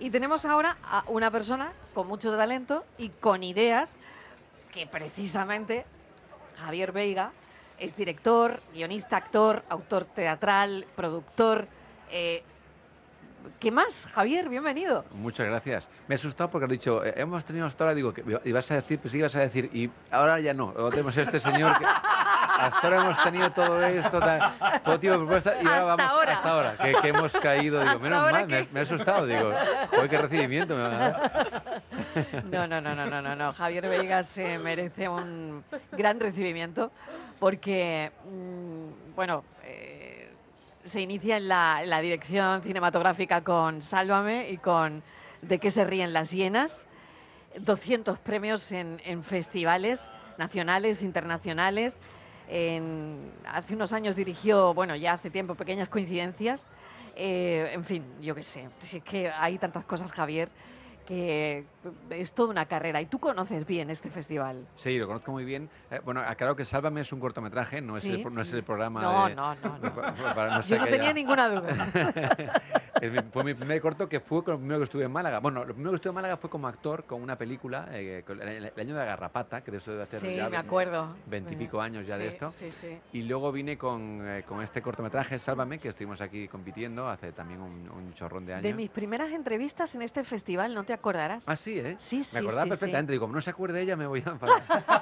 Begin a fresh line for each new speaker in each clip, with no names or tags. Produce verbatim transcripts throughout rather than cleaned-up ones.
Y tenemos ahora a una persona con mucho talento y con ideas que precisamente Javier Veiga es director, guionista, actor, autor teatral, productor. Eh, ¿Qué más, Javier? Bienvenido.
Muchas gracias. Me he asustado porque has dicho, eh, hemos tenido hasta ahora, digo, que ibas a decir, pues sí, ibas a decir, y ahora ya no. O tenemos este señor que hasta ahora hemos tenido todo esto, tal, todo tipo de propuestas, y ahora
Hasta
vamos
ahora.
hasta ahora, que, que hemos caído. Digo,
Hasta
menos
ahora
mal,
que-
me, me he asustado, digo, joder, qué recibimiento me van a dar.
No, no, no, no, no, no, no. Javier Veiga se merece un gran recibimiento porque, mmm, bueno, eh, se inicia en la, en la dirección cinematográfica con Sálvame y con De qué se ríen las hienas. doscientos premios en, en festivales nacionales, internacionales. En- hace unos años dirigió, bueno, ya hace tiempo, Pequeñas coincidencias. Eh, en fin, yo qué sé. Si es que hay tantas cosas, Javier, que es toda una carrera. Y tú conoces bien este festival.
Sí, lo conozco muy bien. Eh, bueno, aclaro que Sálvame es un cortometraje, no es,
¿Sí?
el, no es el programa
No,
de...
no, no, no.
para- para- no
Yo
sé
no
que
tenía
haya-
ninguna duda.
Es mi- Fue mi primer corto, que fue con lo primero que estuve en Málaga. Bueno, lo primero que estuve en Málaga fue como actor con una película, eh, con el, el año de la Garrapata, que de eso debe hacer
Sí,
ya
me acuerdo.
veintipico años ya de
Sí,
esto.
Sí, sí.
Y luego vine con, eh, con este cortometraje, Sálvame, que estuvimos aquí compitiendo hace también un, un chorrón de años.
De mis primeras entrevistas en este festival, ¿no te acordarás?
Ah, sí, ¿eh?
Sí, sí,
Me acordaba
sí,
perfectamente. Digo, como no se acuerde ella, me voy a enfadar.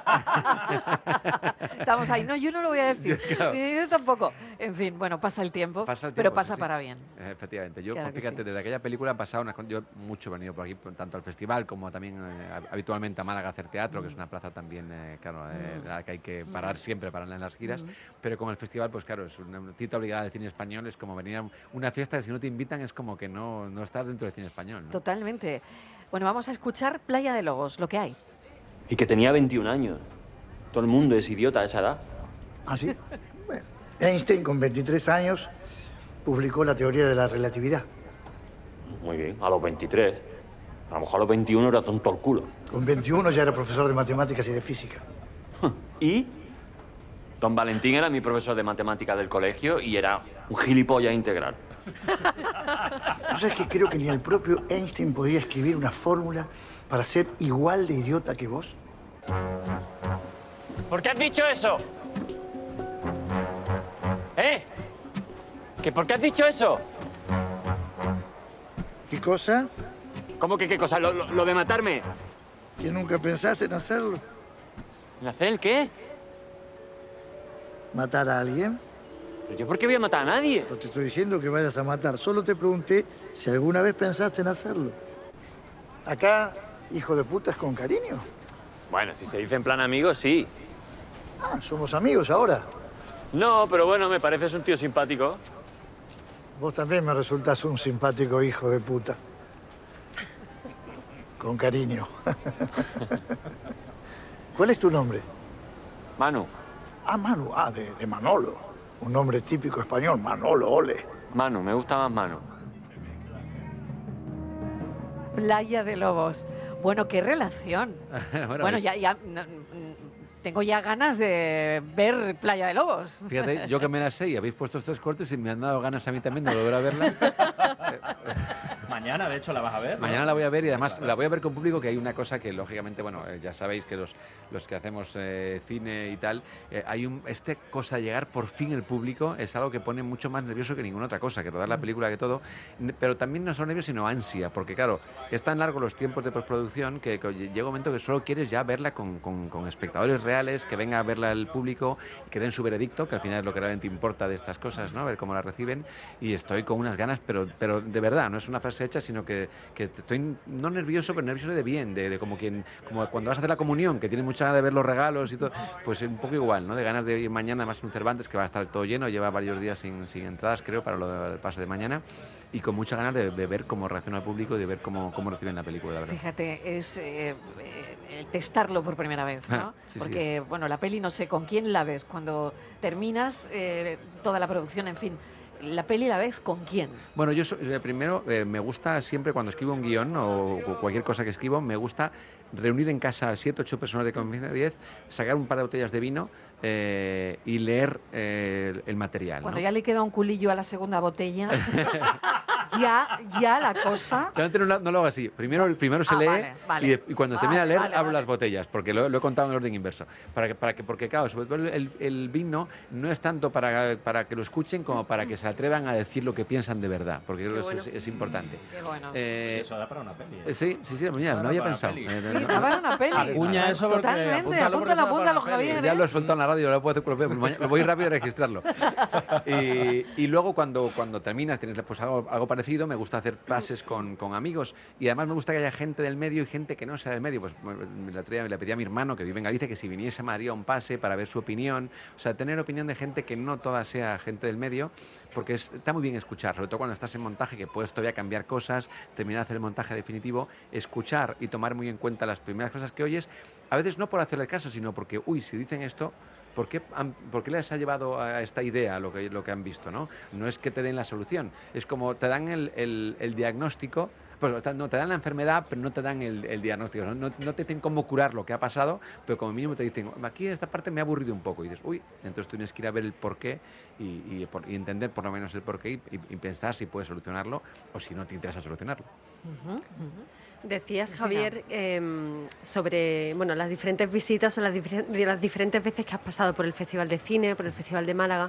Estamos ahí. No, yo no lo voy a decir.
Claro.
Ni yo tampoco. En fin, bueno, pasa el tiempo,
Pasa el
pero
tiempo,
pasa
sí, sí.
para bien.
Efectivamente. Yo,
Claro
pues,
que
fíjate,
sí.
desde aquella película han pasado unas... con- Yo mucho he venido por aquí, por- tanto al festival como también eh, hab- habitualmente a Málaga a hacer teatro, que es una plaza también, eh, claro, eh,
Mm.
en la que hay que parar siempre para en las giras.
Mm.
Pero con el festival, pues claro, es una cita obligada del cine español, es como venir a una fiesta que si no te invitan es como que no, no estás dentro del cine español, ¿no?
Totalmente. Bueno, vamos a escuchar Playa de Lobos, lo que hay.
Y que tenía veintiún años. Todo el mundo es idiota a esa edad.
¿Ah, sí? Bueno, Einstein, con veintitrés años, publicó la teoría de la relatividad.
Muy bien, a los veintitrés. A lo mejor a los veintiuno era tonto el culo.
Con veintiuno ya era profesor de matemáticas y de física.
Y don Valentín era mi profesor de matemáticas del colegio y era un gilipollas integral.
¿No sabes que creo que ni el propio Einstein podría escribir una fórmula para ser igual de idiota que vos?
¿Por qué has dicho eso? ¿Eh? ¿Que por qué has dicho eso?
¿Qué cosa?
¿Cómo que qué cosa? ¿Lo, lo- lo de matarme?
¿Que nunca pensaste en hacerlo?
¿En hacer el qué?
¿Matar a alguien?
¿Pero yo por qué voy a matar a nadie?
No te estoy diciendo que vayas a matar. Solo te pregunté si alguna vez pensaste en hacerlo. Acá, hijo de puta, es con cariño.
Bueno, si se dice en plan amigo, sí.
Ah, somos amigos ahora.
No, pero bueno, me pareces un tío simpático.
Vos también me resultás un simpático hijo de puta. Con cariño. ¿Cuál es tu nombre?
Manu,
Ah, Manu. Ah, de, de Manolo. Un nombre típico español. Manolo, ole.
Manu, me gusta más Manu.
Playa de Lobos. Bueno, qué relación.
Bueno,
Bueno,
es-
ya, ya no, mm, tengo ya ganas de ver Playa de Lobos.
Fíjate, yo que me la sé y habéis puesto estos cortes y me han dado ganas a mí también de volver a verla.
Mañana, de hecho, la vas a ver, ¿no?
Mañana la voy a ver y además la voy a ver con público, que hay una cosa que lógicamente, bueno, eh, ya sabéis que los, los que hacemos eh, cine y tal, eh, hay un, este cosa de llegar por fin el público es algo que pone mucho más nervioso que ninguna otra cosa, que rodar la película, que todo, N- pero también no solo nervios sino ansia, porque claro, es tan largo los tiempos de postproducción que, que llega un momento que solo quieres ya verla con, con, con espectadores reales, que venga a verla el público, que den su veredicto, que al final es lo que realmente importa de estas cosas, ¿no? Ver cómo la reciben, y estoy con unas ganas, pero, pero de verdad, no es una frase hecha, sino que, que estoy no nervioso, pero nervioso de bien, de, de como quien, como cuando vas a hacer la comunión, que tienes mucha ganas de ver los regalos y todo, pues un poco igual, ¿no? De ganas de ir mañana, más un Cervantes que va a estar todo lleno, lleva varios días sin, sin entradas, creo, para lo del pase de mañana, y con muchas ganas de, de ver cómo reacciona el público y de ver cómo, cómo reciben la película, la verdad.
Fíjate, es eh, eh, el testarlo por primera vez, ¿no?
Ah, sí, sí,
Porque, bueno, la peli no sé con quién la ves cuando terminas eh, toda la producción, en fin. ¿La peli la ves con quién?
Bueno, yo so- eh, primero eh, me gusta siempre cuando escribo un guión o, o cualquier cosa que escribo, me gusta reunir en casa siete, ocho personas de confianza, diez, sacar un par de botellas de vino eh, y leer eh, el, el material,
Cuando
¿no?
ya le queda un culillo a la segunda botella,
ya, ya la cosa...
Realmente no, no lo hago así. Primero, primero se
Ah,
lee
vale, vale.
y, de- y cuando
Vale,
termina de leer
vale,
abro
vale.
las botellas, porque lo, lo he contado en orden inverso. Para que, para que, porque claro, sobre todo el, el vino no es tanto para, para que lo escuchen como para que se atrevan a decir lo que piensan de verdad, porque creo que eso es, es importante.
Qué bueno.
Eh,
Eso da para una peli. ¿eh?
eh, sí, sí, sí, mira, no
da
había
para
pensado.
peli.
Eh,
Sí,
no- no-
daba una peli.
Acuña eso porque-
Totalmente,
apúntalo porque
apúntalo,
eso da para
apúntalo,
una peli.
Javier.
Ya
¿eh?
lo he soltado en la radio, lo puedo hacer, lo, mañana- lo voy rápido a registrarlo. Y, y luego cuando, cuando terminas, tienes pues algo, algo parecido, me gusta hacer pases con, con amigos y además me gusta que haya gente del medio y gente que no sea del medio. Pues me la traía, le pedí a mi hermano que vive en Galicia que si viniese me haría un pase para ver su opinión. O sea, tener opinión de gente que no toda sea gente del medio, porque es- está muy bien escuchar, sobre todo cuando estás en montaje, que puedes todavía cambiar cosas, terminar de hacer el montaje definitivo, escuchar y tomar muy en cuenta las primeras cosas que oyes, a veces no por hacerle caso, sino porque, uy, si dicen esto, ¿por qué, han- por qué les ha llevado a esta idea lo que, lo que han visto? ¿no? No es que te den la solución, es como te dan el, el- el diagnóstico, pues te- no, te dan la enfermedad, pero no te dan el, el diagnóstico, ¿no? No, no te dicen cómo curar lo que ha pasado, pero como mínimo te dicen, aquí esta parte me ha aburrido un poco, y dices, uy, entonces tú tienes que ir a ver el porqué y, y, por- y entender por lo menos el porqué y, y- y pensar si puedes solucionarlo o si no te interesa solucionarlo.
Ujú, ujú.
Decías,
Cristina.
Javier, em, sobre bueno, las diferentes visitas o las, difer- de las diferentes veces que has pasado por el Festival de Cine, por el Festival de Málaga.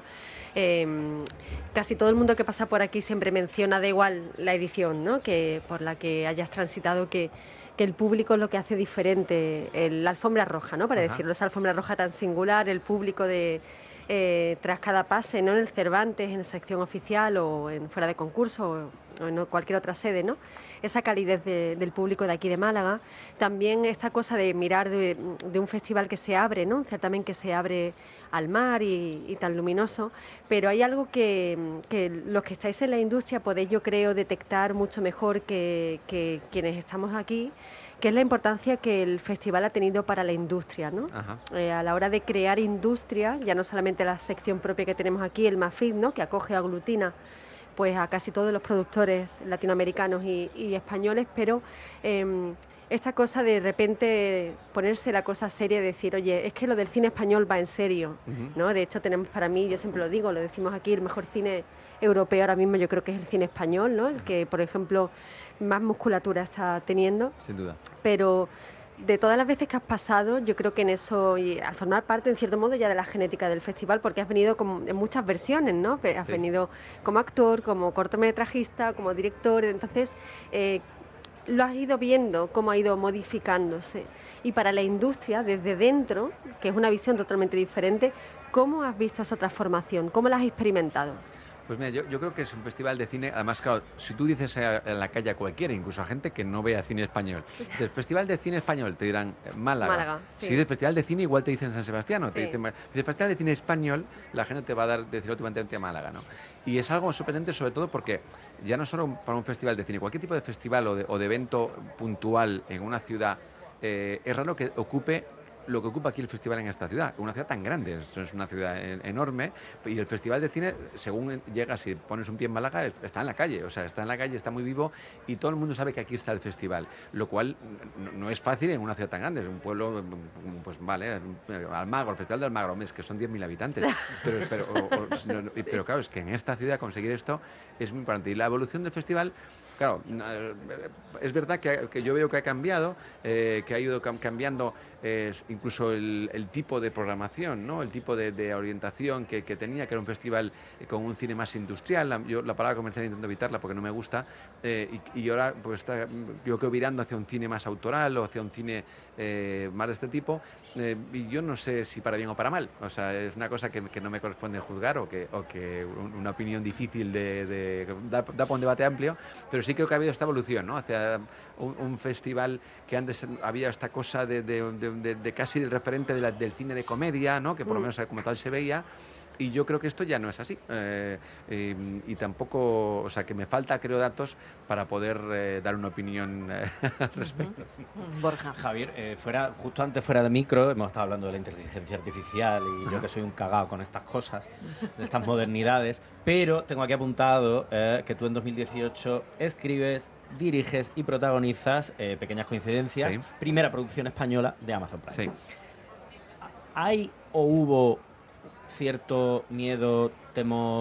Em, casi todo el mundo que pasa por aquí siempre menciona, da igual la edición, ¿no? que por la que hayas transitado, que, que el público es lo que hace diferente, el- la alfombra roja, ¿no? para
Ajá.
decirlo, esa alfombra roja tan singular, el público de... eh, tras cada pase, ¿no? En el Cervantes, en sección oficial o en fuera de concurso o, o en cualquier otra sede, ¿no? Esa calidez de- del público de aquí de Málaga. También esta cosa de mirar de, de un festival que se abre, ¿no? Un certamen que se abre al mar y, y tan luminoso, pero hay algo que, que los que estáis en la industria podéis, yo creo, detectar mucho mejor que, que quienes estamos aquí, que es la importancia que el festival ha tenido para la industria, ¿no?
Ajá.
Eh, a la hora de crear industria, ya no solamente la sección propia que tenemos aquí, el MAFID, ¿no? que acoge, aglutina pues a casi todos los productores latinoamericanos y, y españoles, pero eh, esta cosa de repente ponerse la cosa seria y decir, oye, es que lo del cine español va en serio,
Ujú.
¿no? De hecho, tenemos para mí, yo siempre lo digo, lo decimos aquí, el mejor cine europeo ahora mismo yo creo que es el cine español, ¿no? El que, por ejemplo, más musculatura está teniendo,
Sin duda.
pero de todas las veces que has pasado, yo creo que en eso, y al formar parte en cierto modo ya de la genética del festival, porque has venido como en muchas versiones, ¿no? Pe- Has
Sí.
venido como actor, como cortometrajista, como director, entonces eh, lo has ido viendo, cómo ha ido modificándose. Y para la industria, desde dentro, que es una visión totalmente diferente, ¿cómo has visto esa transformación? ¿Cómo la has experimentado?
Pues mira, yo, yo creo que es un festival de cine, además, claro, si tú dices a- en la calle a cualquiera, incluso a gente que no vea cine español, del Festival de Cine Español te dirán eh, Málaga.
Málaga, sí.
Si dices Festival de Cine, igual te dicen San Sebastián, o te
Sí.
dicen, Ma- si dices Festival de Cine Español, la gente te va a dar, decir automáticamente a Málaga, ¿no? Y es algo sorprendente, sobre todo porque ya no solo para un festival de cine, cualquier tipo de festival o de, o de evento puntual en una ciudad, eh, es raro que ocupe lo que ocupa aquí el festival en esta ciudad, una ciudad tan grande, es es una ciudad en- enorme, y el festival de cine, según llegas y pones un pie en Málaga, es- está en la calle, o sea, está en la calle, está muy vivo y todo el mundo sabe que aquí está el festival, lo cual no, no es fácil en una ciudad tan grande, es un pueblo, mm, pues vale, Almagro, el Festival de Almagro, es que son diez mil habitantes, pero, pero, o- o- no, no, pero claro, es que en esta ciudad conseguir esto es muy importante, y la evolución del festival, claro, eh, es verdad que, que yo veo que ha cambiado, eh, que ha ido cam- cambiando eh, incluso el, el tipo de programación, ¿no? El tipo de, de orientación que, que tenía, que era un festival eh, con un cine más industrial. La, yo la palabra comercial intento evitarla porque no me gusta, eh, y, y ahora pues está, yo creo, virando hacia un cine más autoral o hacia un cine eh, más de este tipo, eh, y yo no sé si para bien o para mal, o sea, es una cosa que, que no me corresponde juzgar o que, o que un- una opinión difícil de, de da, da para un debate amplio, pero sí creo que ha habido esta evolución, ¿no? Hacia un, un festival que antes había esta cosa de, de, de, de, de casi del referente de la, del cine de comedia, ¿no? Que por lo menos como tal se veía. Y yo creo que esto ya no es así. Eh, eh, y tampoco, o sea, que me falta, creo, datos para poder eh, dar una opinión eh, al respecto.
Mm, Borja.
Javier, eh, fuera, justo antes fuera de micro, hemos estado hablando de la inteligencia artificial y yo que soy un cagao con estas cosas, de estas modernidades, pero tengo aquí apuntado eh, que tú en dos mil dieciocho escribes, diriges y protagonizas eh, Pequeñas Coincidencias,
Sí.
primera producción española de Amazon Prime.
Sí.
¿Hay o hubo cierto miedo, temor,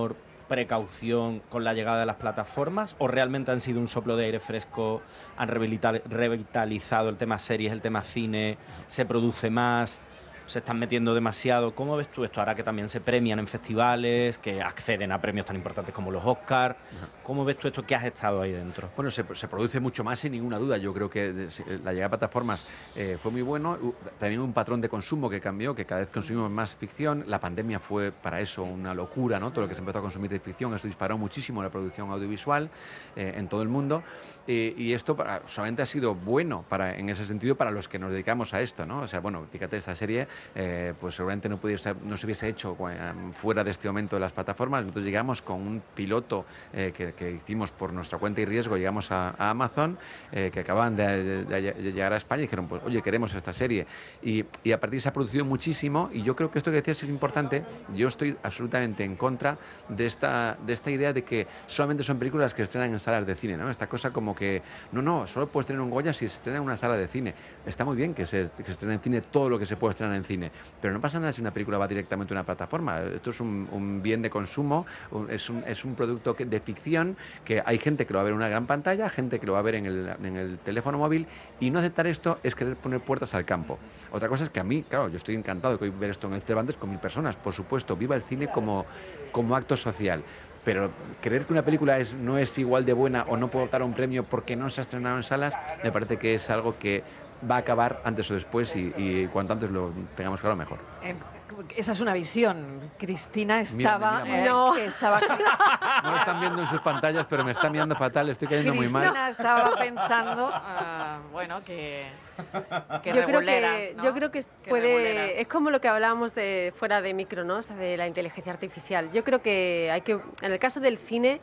precaución con la llegada de las plataformas o realmente han sido un soplo de aire fresco, han revitali- revitalizado el tema series, el tema cine, se produce más, se están metiendo demasiado? ¿Cómo ves tú esto ahora que también se premian en festivales, que acceden a premios tan importantes como los Oscars? ¿Cómo ves tú esto que has estado ahí dentro?
Bueno, se, se produce mucho más sin ninguna duda. Yo creo que de, la llegada de plataformas eh, fue muy bueno. Uh, también un patrón de consumo que cambió, que cada vez consumimos más ficción. La pandemia fue para eso una locura, ¿no? Todo lo que se empezó a consumir de ficción, eso disparó muchísimo la producción audiovisual eh, en todo el mundo. Eh, y esto para, solamente ha sido bueno para, en ese sentido para los que nos dedicamos a esto, ¿no? O sea, bueno, fíjate, esta serie eh, pues seguramente no, pudiese, no se hubiese hecho fuera de este momento de las plataformas. Nosotros llegamos con un piloto eh, que, que hicimos por nuestra cuenta y riesgo, llegamos a, a Amazon, eh, que acababan de, de, de llegar a España y dijeron, pues oye, queremos esta serie. Y, y a partir de se ha producido muchísimo y yo creo que esto que decías es importante. Yo estoy absolutamente en contra de esta, de esta idea de que solamente son películas que se estrenan en salas de cine, ¿no? Esta cosa como que, no, no, solo puedes tener un Goya si se estrena en una sala de cine. Está muy bien que se, que se estrene en cine todo lo que se puede estrenar en cine, pero no pasa nada si una película va directamente a una plataforma. Esto es un, un bien de consumo, un, es, un, es un producto que, de ficción, que hay gente que lo va a ver en una gran pantalla, gente que lo va a ver en el, en el teléfono móvil, y no aceptar esto es querer poner puertas al campo. Otra cosa es que a mí, claro, yo estoy encantado de ver esto en el Cervantes con mil personas, por supuesto, viva el cine como, como acto social. Pero creer que una película es, no es igual de buena o no puede optar a un premio porque no se ha estrenado en salas, me parece que es algo que va a acabar antes o después y, y cuanto antes lo tengamos claro, mejor.
Eh, esa es una visión. Cristina estaba...
Mira, mira,
eh,
no.
que estaba
No lo están viendo en sus pantallas, pero me está mirando fatal, estoy cayendo muy mal.
Cristina estaba pensando, uh, bueno, que, que
yo creo
reguleras,
que,
¿no?
yo creo que
Que
puede,
reguleras.
es como lo que hablábamos de fuera de micro, ¿no? O sea, de la inteligencia artificial. Yo creo que hay que, en el caso del cine,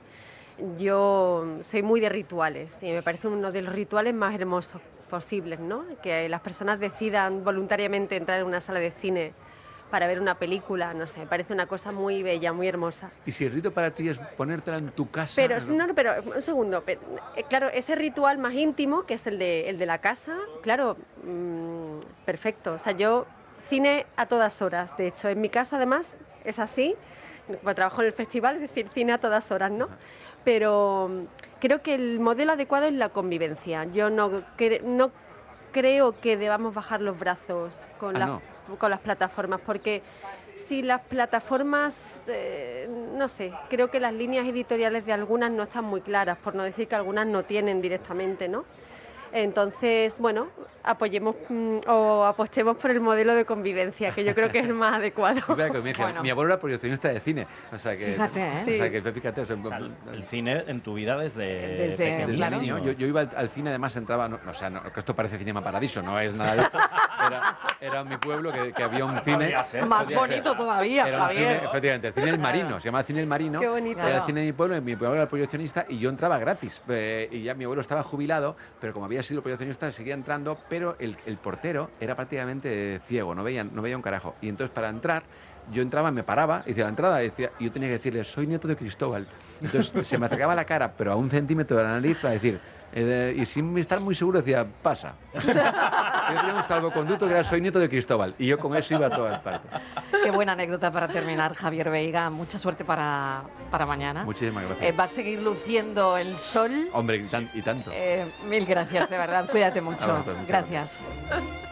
yo soy muy de rituales y me parece uno de los rituales más hermosos posibles, ¿no? Que las personas decidan voluntariamente entrar en una sala de cine para ver una película, no sé, me parece una cosa muy bella, muy hermosa.
Y si el rito para ti es ponértela en tu casa...
Pero, no, no, pero un segundo, pero, eh, claro, ese ritual más íntimo, que es el de, el de la casa, claro, mmm, perfecto. O sea, yo cine a todas horas, de hecho, en mi casa además es así, como trabajo en el festival, es decir, cine a todas horas, ¿no? Pero creo que el modelo adecuado es la convivencia. Yo no, cre no creo que debamos bajar los brazos con,
ah,
las,
no.
con las plataformas, porque si las plataformas, eh, no sé, creo que las líneas editoriales de algunas no están muy claras, por no decir que algunas no tienen directamente, ¿no? Entonces, bueno, apoyemos mmm, o apostemos por el modelo de convivencia, que yo creo que es el más adecuado.
Mira, que me decía,
Bueno.
Mi abuelo era proyeccionista de cine, o sea que...
Fíjate, ¿eh?
O
Sí.
sea que, fíjate, o sea,
O sea, el, el cine en tu vida desde,
Desde-
desde
claro.
niño, yo, yo iba al, al cine, además entraba, no, o sea, no, que esto parece Cinema Paradiso, no es nada de esto. Era, era mi pueblo que, que había un cine...
Podría ser.
Más
podría
bonito
ser.
todavía,
Era un
Javier.
cine, efectivamente, el cine El Marino, se llamaba Cine El Marino.
Qué bonito.
Era el
Claro.
cine de mi pueblo, y mi pueblo era el proyeccionista y yo entraba gratis. Eh, y ya mi abuelo estaba jubilado, pero como había sido proyeccionista seguía entrando, pero el, el portero era prácticamente ciego, no veía, no veía un carajo. Y entonces para entrar, yo entraba, me paraba, decía la entrada, y, decía, y yo tenía que decirle, soy nieto de Cristóbal. Entonces se me acercaba la cara, pero a un centímetro de la nariz, para decir... Eh, y sin estar muy seguro decía, pasa. Yo tenía un salvoconducto que era soy nieto de Cristóbal y yo con eso iba a todas partes.
Qué buena anécdota para terminar, Javier Veiga. Mucha suerte para, para mañana.
Muchísimas gracias.
Eh, va a seguir luciendo el sol.
Hombre, y, tan- y tanto.
Eh, mil gracias, de verdad. Cuídate mucho.
Abrazos, muchas
Gracias.